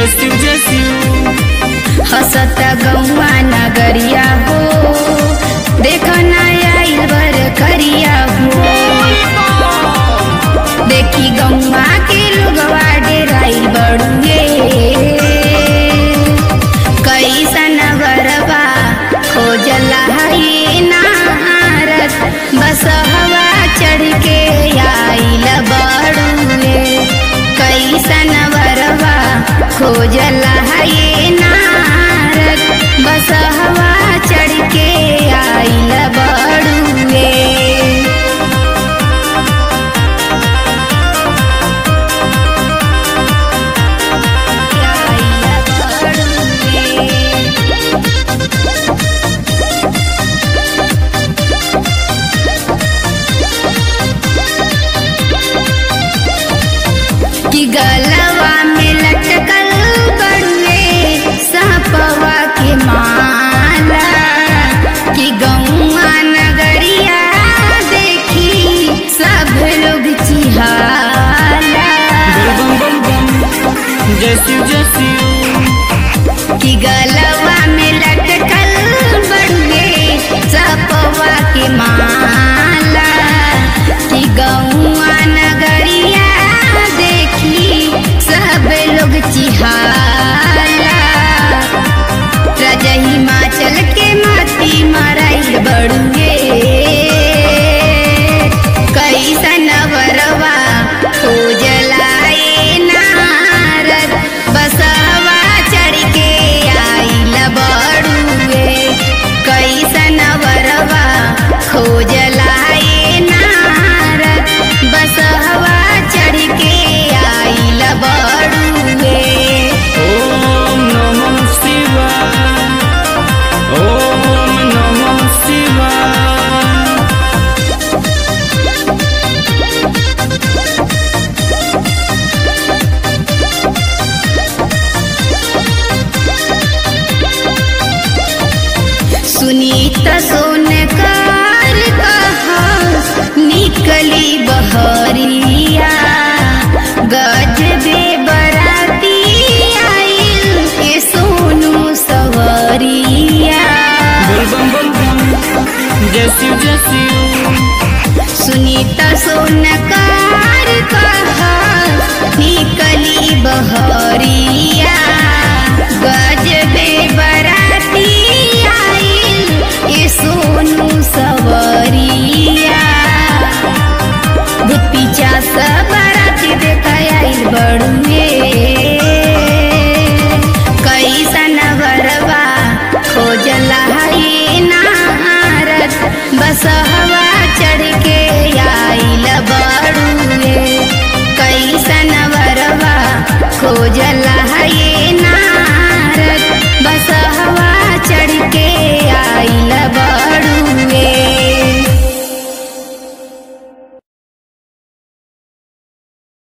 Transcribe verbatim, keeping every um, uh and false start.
जस्यू जस्यू हसत गौआ नगरिया हो, देखो आइल बर करिया हो। देखी गौआ के लोगवा डेराइल बड़ुए, कैसन बरबा खोजला है नारद, बस हवा चढ़ के आइल बड़ुए। कैसन बरबा खोजला है नारद, बस हवा चढ़ के आइल बड़ुए। कि गलवा में लटकल बड़ुए सापवा के माला, कि गौआ नगरिया देखी सब लोग चिहाला। बम बम बम जस्यू जस्यू कि गलवा में लटकल बड़ुए सापवा के माला, कि गौआ नगरिया देखी सब लोग चिहाला। राजा हिमाचल के माटी मराइल बड़ुए, कैसन बरवा खोजला ए नारद, बसवा चढ़ के आइल बड़ुए। कैसन बरवा खोजला ए नारद, बसवा चढ़ के आइल बड़ुए। ओम नमः शिवाय, ओम नमः शिवाय। सुनीता सोनकार कहा निकली बहरिया, गजबे बराती आइल के सोनू सवरिया। बम बम बम जस्यू जस्यू सुनीता सोनकार कहा निकली बहरिया, गजबे बराती आइल के सोनू सवरिया। भूत पिचा सब बराती देखा आइल बड़ुए,